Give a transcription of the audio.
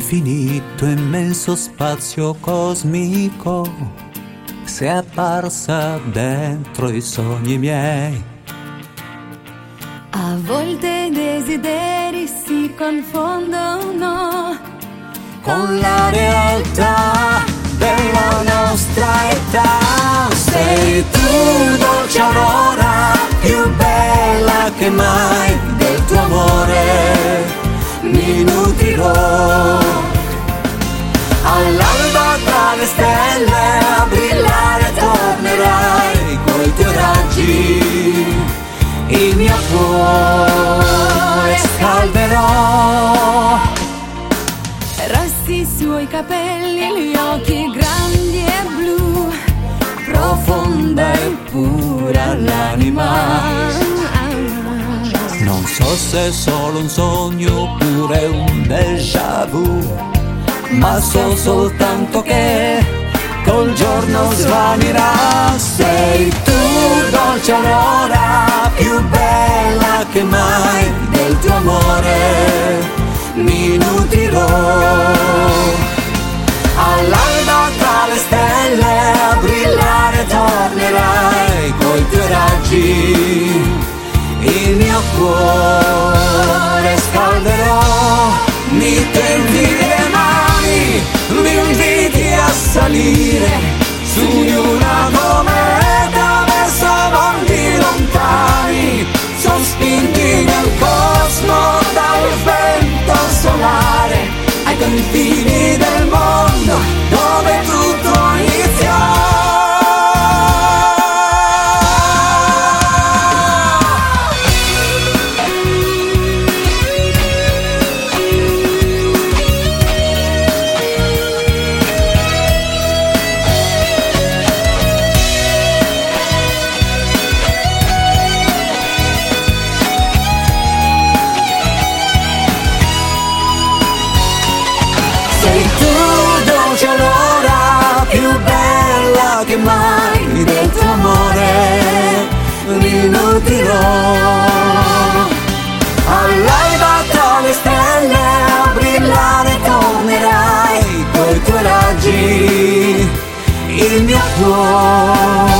nell'infinito immenso spazio cosmico sei apparsa dentro i sogni miei. A volte i desideri si confondono con la realtà della nostra età. Sei tu, dolce aurora, più bella che mai, del tuo amore mi nutrirò. All'alba tra le stelle a brillare tornerai coi tuoi raggi, il mio cuore scalderò. Rossi i suoi capelli, gli occhi grandi e blu, profonda e pura l'anima. Non so se è solo un sogno oppure un déjà vu, ma so soltanto che col giorno svanirà. Sei tu, dolce aurora, più bella che mai, del tuo amore mi nutrirò. All'alba tra le stelle a brillare tornerai coi tuoi raggi, il mio cuore scalderò. Mi tendi le mani, mi inviti a salire su di una cometa verso mondi lontani, sospinti nel cosmo dal vento solare, ai confini del mondo dove tutto inizia. Che mai del tuo amore mi nutrirò. All'alba tra le stelle a brillare tornerai coi tuoi raggi, il mio cuore